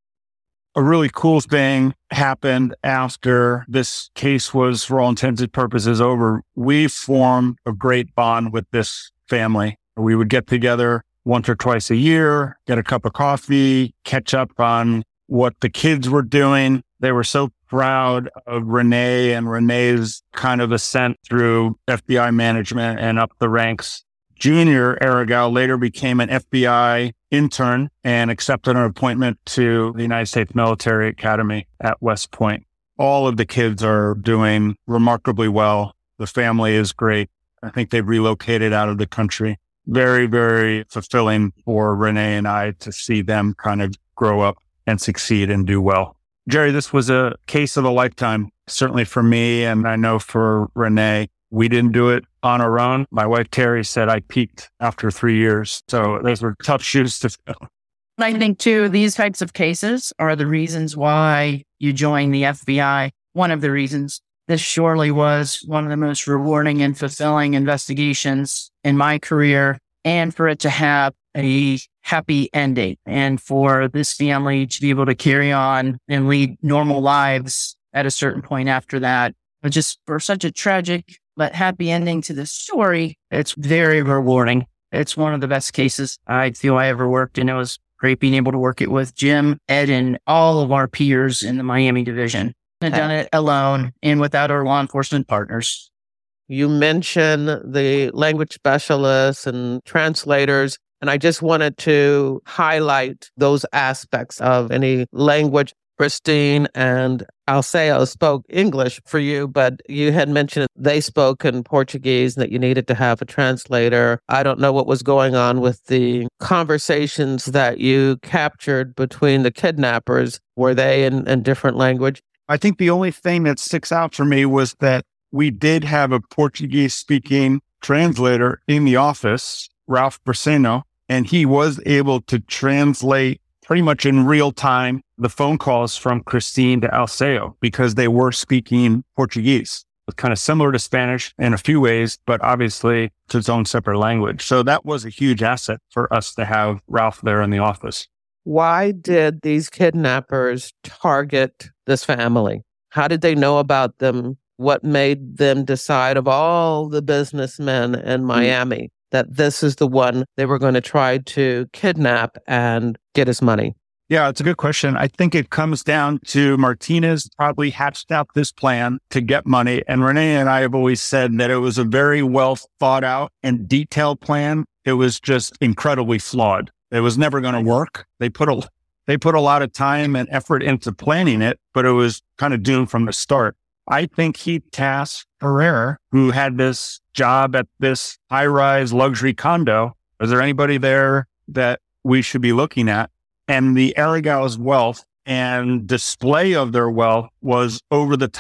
A really cool thing happened after this case was, for all intents and purposes, over. We formed a great bond with this family. We would get together once or twice a year, get a cup of coffee, catch up on what the kids were doing. They were so proud of Renee and Renee's kind of ascent through FBI management and up the ranks. Junior Arrigal later became an FBI intern and accepted an appointment to the United States Military Academy at West Point. All of the kids are doing remarkably well. The family is great. I think they've relocated out of the country. Very, very fulfilling for Renee and I to see them kind of grow up and succeed and do well. Jerry, this was a case of a lifetime, certainly for me, and I know for Renee. We didn't do it on our own. My wife, Terry, said I peaked after 3 years. So those were tough shoes to fill. I think, too, these types of cases are the reasons why you join the FBI. One of the reasons. This surely was one of the most rewarding and fulfilling investigations in my career, and for it to have a happy ending and for this family to be able to carry on and lead normal lives at a certain point after that. But just for such a tragic but happy ending to the story, it's very rewarding. It's one of the best cases I feel I ever worked, and it was great being able to work it with Jim, Ed, and all of our peers in the Miami division. I've done it alone and without our law enforcement partners. You mentioned the language specialists and translators, and I just wanted to highlight those aspects of any language. Christine and Alceo spoke English for you, but you had mentioned they spoke in Portuguese and that you needed to have a translator. I don't know what was going on with the conversations that you captured between the kidnappers. Were they in different language? I think the only thing that sticks out for me was that we did have a Portuguese-speaking translator in the office, Ralph Braceno, and he was able to translate pretty much in real time the phone calls from Christine to Alceo because they were speaking Portuguese. It's kind of similar to Spanish in a few ways, but obviously it's its own separate language. So that was a huge asset for us to have Ralph there in the office. Why did these kidnappers target this family? How did they know about them? What made them decide, of all the businessmen in Miami, that this is the one they were going to try to kidnap and get his money? Yeah, it's a good question. I think it comes down to Martinez probably hatched out this plan to get money. And Renee and I have always said that it was a very well thought out and detailed plan. It was just incredibly flawed. It was never going to work. They put a lot of time and effort into planning it, but it was kind of doomed from the start. I think he tasked Herrera, who had this job at this high-rise luxury condo. Is there anybody there that we should be looking at? And the Arrigal's wealth and display of their wealth was over the top.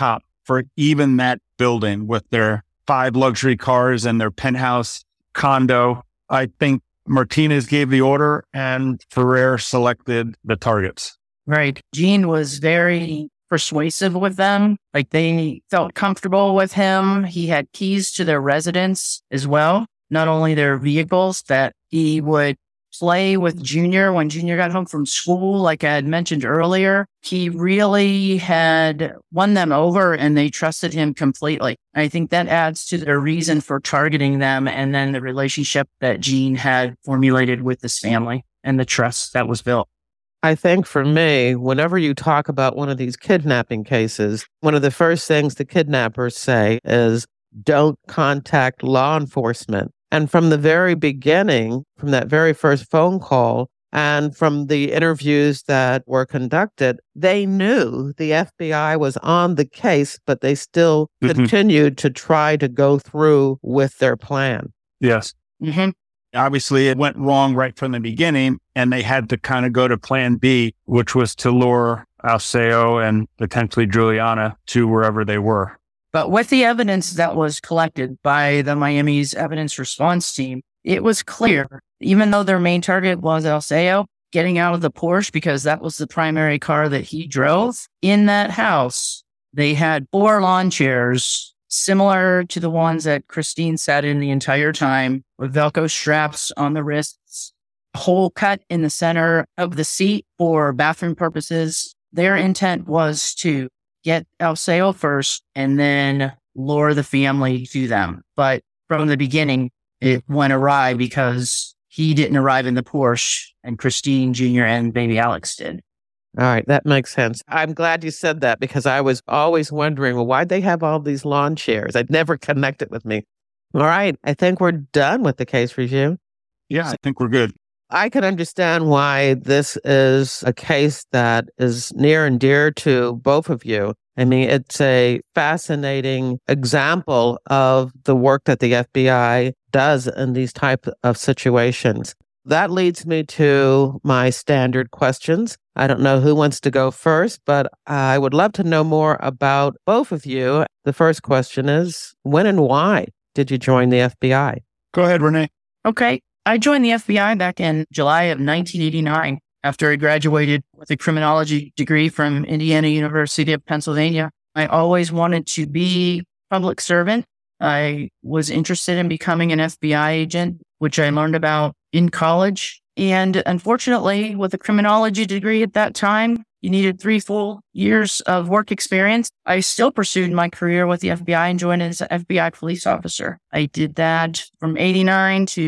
for even that building with their 5 luxury cars and their penthouse condo. I think Martinez gave the order and Ferrer selected the targets. Right. Gene was very persuasive with them. Like, they felt comfortable with him. He had keys to their residence as well, not only their vehicles, that he would play with Junior when Junior got home from school. Like I had mentioned earlier, he really had won them over and they trusted him completely. I think that adds to their reason for targeting them, and then the relationship that Gene had formulated with this family and the trust that was built. I think for me, whenever you talk about one of these kidnapping cases, one of the first things the kidnappers say is, don't contact law enforcement. And from the very beginning, from that very first phone call, and from the interviews that were conducted, they knew the FBI was on the case, but they still continued to try to go through with their plan. Yes. Obviously, it went wrong right from the beginning, and they had to kind of go to plan B, which was to lure Alceo and potentially Juliana to wherever they were. But with the evidence that was collected by the Miami's evidence response team, it was clear, even though their main target was Alceo, getting out of the Porsche, because that was the primary car that he drove, in that house, they had 4 lawn chairs similar to the ones that Christine sat in the entire time, with Velcro straps on the wrists, a hole cut in the center of the seat for bathroom purposes. Their intent was to get Alceo first and then lure the family to them. But from the beginning, it went awry because he didn't arrive in the Porsche and Christine, Junior, and baby Alex did. All right, that makes sense. I'm glad you said that, because I was always wondering, well, why'd they have all these lawn chairs? I'd never connected with me. All right, I think we're done with the case review. Yeah, I think we're good. I can understand why this is a case that is near and dear to both of you. I mean, it's a fascinating example of the work that the FBI does in these type of situations. That leads me to my standard questions. I don't know who wants to go first, but I would love to know more about both of you. The first question is, when and why did you join the FBI? Go ahead, Renee. Okay. I joined the FBI back in July of 1989 after I graduated with a criminology degree from Indiana University of Pennsylvania. I always wanted to be a public servant. I was interested in becoming an FBI agent, which I learned about in college. And unfortunately, with a criminology degree at that time, you needed 3 full years of work experience. I still pursued my career with the FBI and joined as an FBI police officer. I did that from 89 to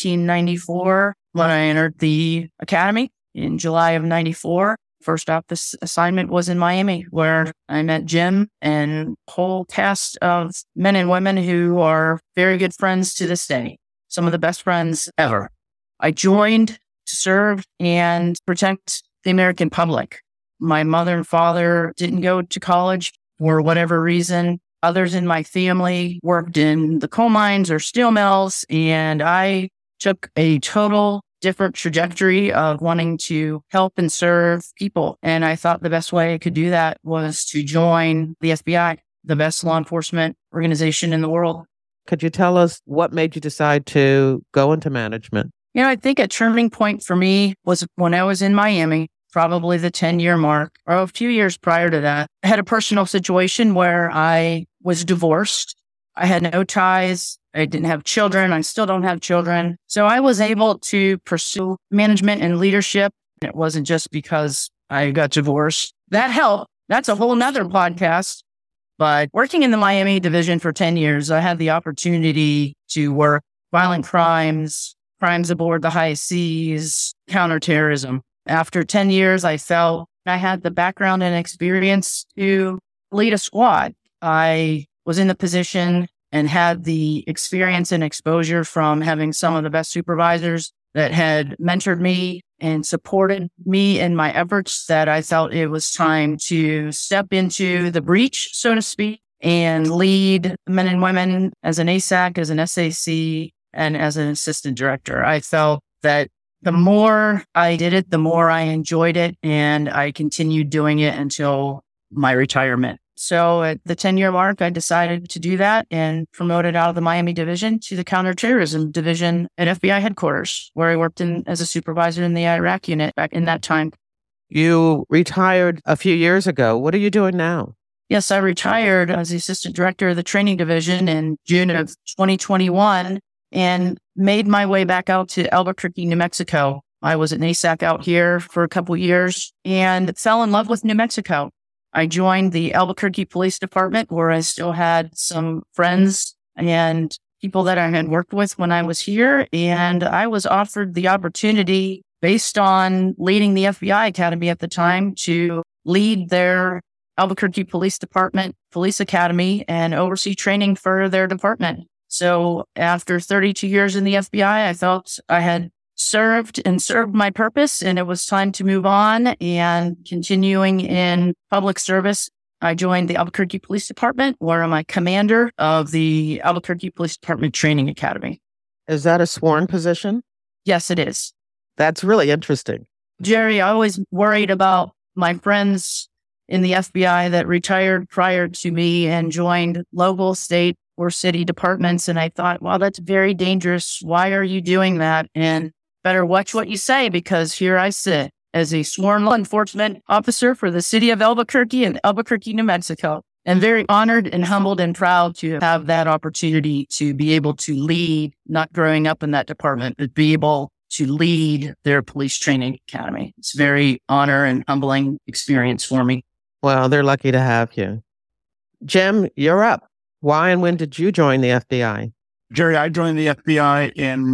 1994 when I entered the academy in July of 94. First office assignment was in Miami, where I met Jim and a whole cast of men and women who are very good friends to this day. Some of the best friends ever. I joined to serve and protect the American public. My mother and father didn't go to college for whatever reason. Others in my family worked in the coal mines or steel mills, and I took a total different trajectory of wanting to help and serve people. And I thought the best way I could do that was to join the FBI, the best law enforcement organization in the world. Could you tell us what made you decide to go into management? You know, I think a turning point for me was when I was in Miami, probably the 10-year mark, or a few years prior to that. I had a personal situation where I was divorced. I had no ties. I didn't have children. I still don't have children. So I was able to pursue management and leadership. It wasn't just because I got divorced. That helped. That's a whole nother podcast. But working in the Miami division for 10 years, I had the opportunity to work violent crimes aboard the high seas, counterterrorism. After 10 years, I felt I had the background and experience to lead a squad. I was in the position and had the experience and exposure from having some of the best supervisors that had mentored me and supported me in my efforts, that I felt it was time to step into the breach, so to speak, and lead men and women as an ASAC, as an SAC, and as an assistant director. I felt that the more I did it, the more I enjoyed it, and I continued doing it until my retirement. So at the 10-year mark, I decided to do that and promoted out of the Miami division to the counterterrorism division at FBI headquarters, where I worked as a supervisor in the Iraq unit back in that time. You retired a few years ago. What are you doing now? Yes, I retired as the assistant director of the training division in June of 2021 and made my way back out to Albuquerque, New Mexico. I was at NASAC out here for a couple years and fell in love with New Mexico. I joined the Albuquerque Police Department, where I still had some friends and people that I had worked with when I was here. And I was offered the opportunity, based on leading the FBI Academy at the time, to lead their Albuquerque Police Department Police Academy and oversee training for their department. So after 32 years in the FBI, I felt I had served my purpose, and it was time to move on. And continuing in public service, I joined the Albuquerque Police Department, where I'm a commander of the Albuquerque Police Department Training Academy. Is that a sworn position? Yes, it is. That's really interesting. Jerry, I always worried about my friends in the FBI that retired prior to me and joined local, state, or city departments. And I thought, wow, that's very dangerous. Why are you doing that? And better watch what you say, because here I sit as a sworn law enforcement officer for the city of Albuquerque and Albuquerque, New Mexico. And very honored and humbled and proud to have that opportunity to be able to lead, not growing up in that department, but be able to lead their police training academy. It's a very honor and humbling experience for me. Well, they're lucky to have you. Jim, you're up. Why and when did you join the FBI? Jerry, I joined the FBI in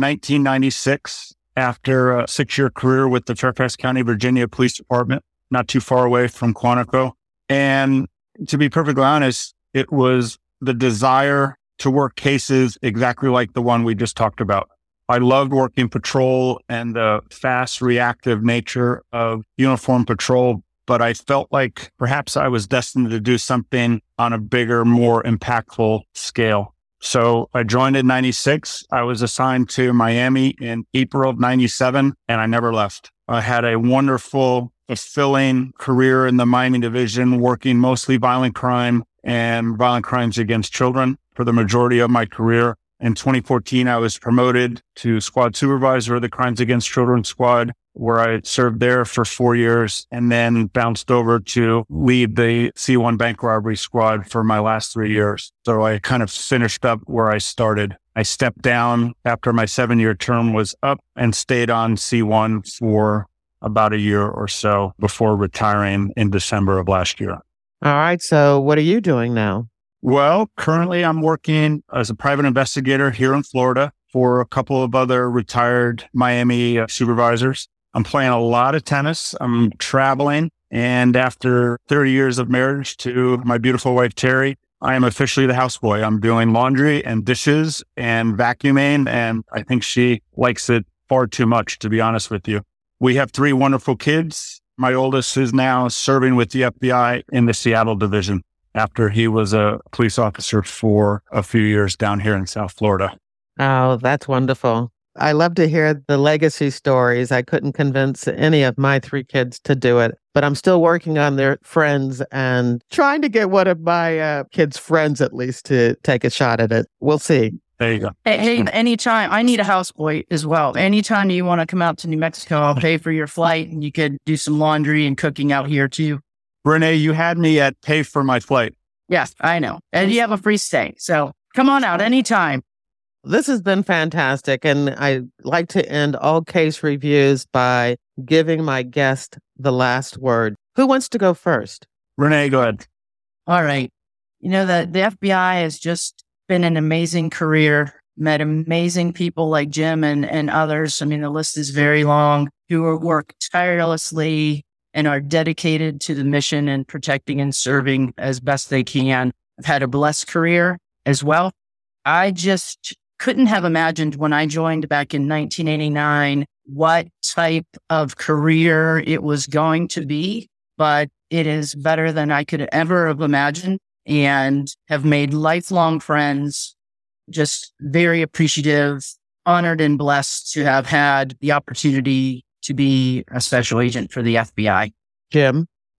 1996 after a 6-year career with the Fairfax County, Virginia Police Department, not too far away from Quantico. And to be perfectly honest, it was the desire to work cases exactly like the one we just talked about. I loved working patrol and the fast, reactive nature of uniform patrol, but I felt like perhaps I was destined to do something on a bigger, more impactful scale. So I joined in 96. I was assigned to Miami in April of 97, and I never left. I had a wonderful, fulfilling career in the Miami division, working mostly violent crime and violent crimes against children for the majority of my career. In 2014, I was promoted to squad supervisor of the Crimes Against Children squad, where I served there for 4 years and then bounced over to lead the C1 bank robbery squad for my last 3 years. So I kind of finished up where I started. I stepped down after my 7-year term was up and stayed on C1 for about a year or so before retiring in December of last year. All right. So what are you doing now? Well, currently I'm working as a private investigator here in Florida for a couple of other retired Miami supervisors. I'm playing a lot of tennis. I'm traveling. And after 30 years of marriage to my beautiful wife, Terry, I am officially the houseboy. I'm doing laundry and dishes and vacuuming. And I think she likes it far too much, to be honest with you. We have 3 wonderful kids. My oldest is now serving with the FBI in the Seattle division, after he was a police officer for a few years down here in South Florida. Oh, that's wonderful. I love to hear the legacy stories. I couldn't convince any of my 3 kids to do it, but I'm still working on their friends and trying to get one of my kids' friends at least to take a shot at it. We'll see. There you go. Hey, anytime, I need a houseboy as well. Anytime you want to come out to New Mexico, I'll pay for your flight and you could do some laundry and cooking out here too. Renee, you had me at pay for my flight. Yes, I know. And you have a free stay. So come on out anytime. This has been fantastic. And I like to end all case reviews by giving my guest the last word. Who wants to go first? Renee, go ahead. All right. You know, the FBI has just been an amazing career, met amazing people like Jim and others. I mean, the list is very long, who work tirelessly and are dedicated to the mission and protecting and serving as best they can. I've had a blessed career as well. I just couldn't have imagined when I joined back in 1989 what type of career it was going to be, but it is better than I could ever have imagined and have made lifelong friends. Just very appreciative, honored and blessed to have had the opportunity to be a special agent for the FBI. Jim?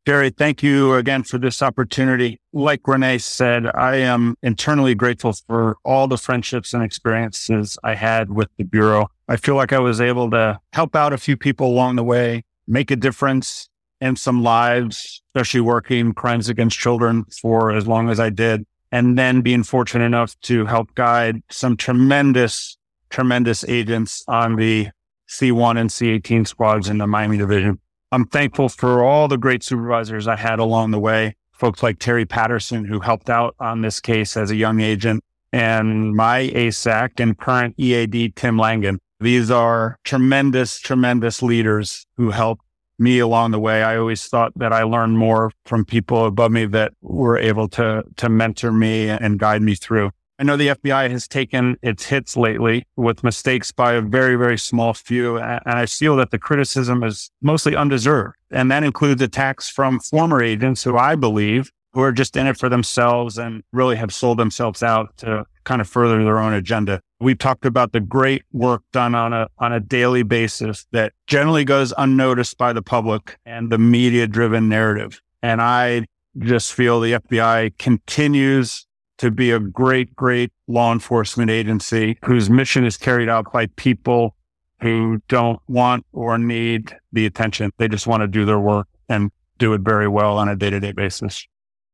Jerry, thank you again for this opportunity. Like Renee said, I am internally grateful for all the friendships and experiences I had with the Bureau. I feel like I was able to help out a few people along the way, make a difference in some lives, especially working crimes against children for as long as I did, and then being fortunate enough to help guide some tremendous agents on the C1 and C18 squads in the Miami division. I'm thankful for all the great supervisors I had along the way, folks like Terry Patterson, who helped out on this case as a young agent, and my ASAC and current EAD, Tim Langan. These are tremendous leaders who helped me along the way. I always thought that I learned more from people above me that were able to mentor me and guide me through. I know the FBI has taken its hits lately with mistakes by a very, very small few, and I feel that the criticism is mostly undeserved. And that includes attacks from former agents who I believe who are just in it for themselves and really have sold themselves out to kind of further their own agenda. We've talked about the great work done on a daily basis that generally goes unnoticed by the public and the media-driven narrative. And I just feel the FBI continues to be a great law enforcement agency whose mission is carried out by people who don't want or need the attention. They just want to do their work and do it very well on a day-to-day basis.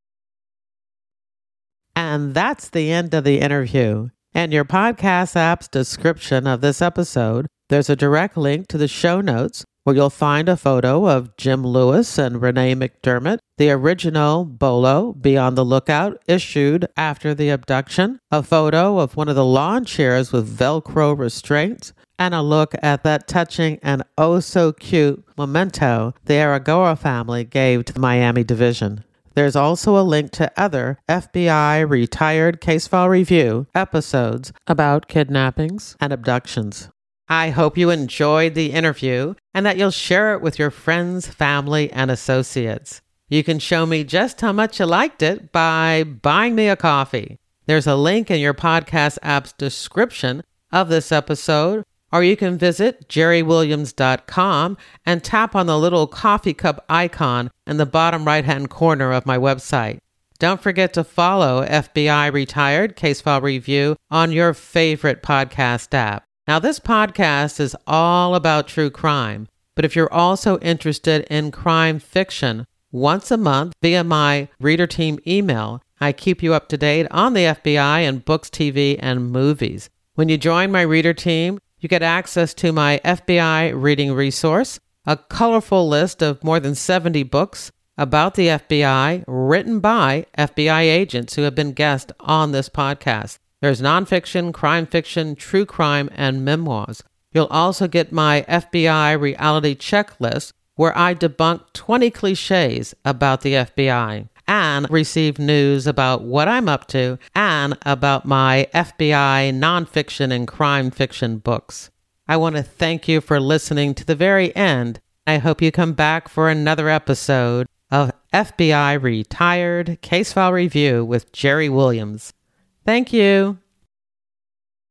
And that's the end of the interview. In your podcast app's description of this episode, there's a direct link to the show notes where you'll find a photo of Jim Lewis and Renee McDermott, the original Bolo, Be on the Lookout, issued after the abduction, a photo of one of the lawn chairs with Velcro restraints, and a look at that touching and oh-so-cute memento the Aragoa family gave to the Miami division. There's also a link to other FBI Retired Case File Review episodes about kidnappings and abductions. I hope you enjoyed the interview and that you'll share it with your friends, family, and associates. You can show me just how much you liked it by buying me a coffee. There's a link in your podcast app's description of this episode, or you can visit jerrywilliams.com and tap on the little coffee cup icon in the bottom right-hand corner of my website. Don't forget to follow FBI Retired Case File Review on your favorite podcast app. Now, this podcast is all about true crime, but if you're also interested in crime fiction, once a month via my reader team email, I keep you up to date on the FBI and books, TV, and movies. When you join my reader team, you get access to my FBI reading resource, a colorful list of more than 70 books about the FBI written by FBI agents who have been guests on this podcast. There's nonfiction, crime fiction, true crime, and memoirs. You'll also get my FBI reality checklist where I debunk 20 cliches about the FBI and receive news about what I'm up to and about my FBI nonfiction and crime fiction books. I want to thank you for listening to the very end. I hope you come back for another episode of FBI Retired Case File Review with Jerry Williams. Thank you.